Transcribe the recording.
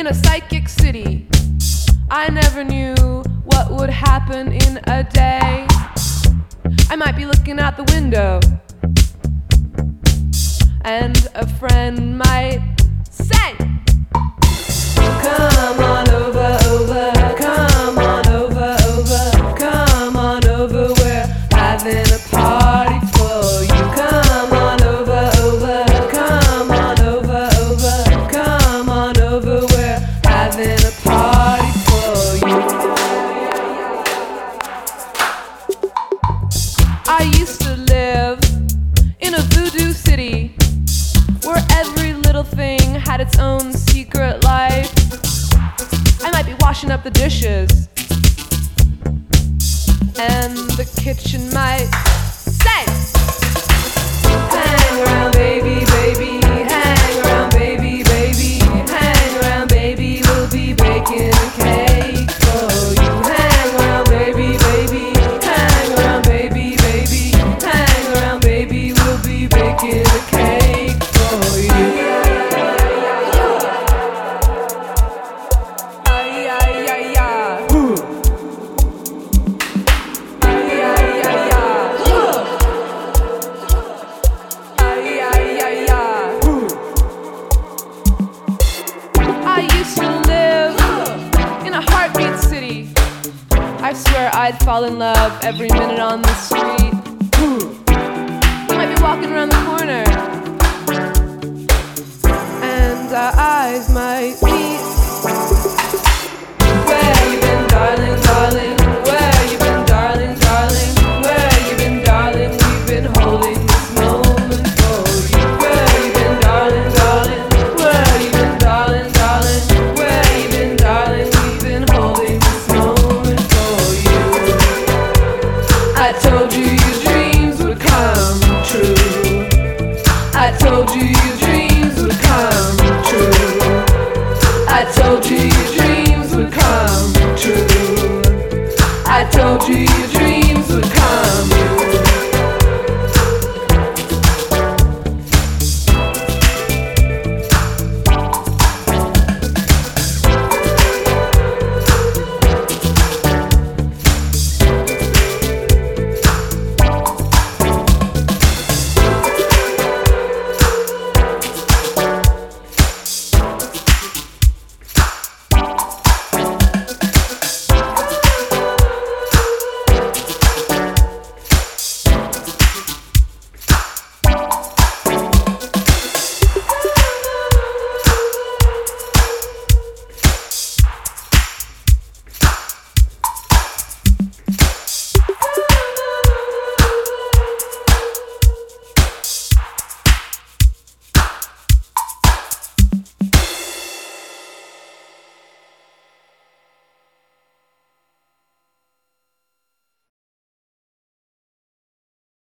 a psychic city. I never knew what would happen in a day. I might be looking out the window, and a friend might say, come on over, over, come on over, over, come on over, we're having a party for you. Come on over, over, come on over, over, come on over, we're having a party for you. I used to live in a voodoo city where every little thing had its own secret life. I might be washing up the dishes, and the kitchen might say, hang around baby, baby, hang around baby, baby, hang around baby, we'll be baking a cake for you. Hang around baby, baby, hang around baby, baby, hang around baby, we'll be baking a cake for you. I used to live in a heartbeat city. I swear I'd fall in love every minute on the street. You might be walking around the corner, and our eyes might meet. Where you been, darling, darling? Where you been, darling, darling? Where you been, darling? We've been holding this moment for you. Where you been, darling, darling? Where you been, darling, darling? Where you been, darling? We've been holding this moment for you. I told you your dreams would come true. I told you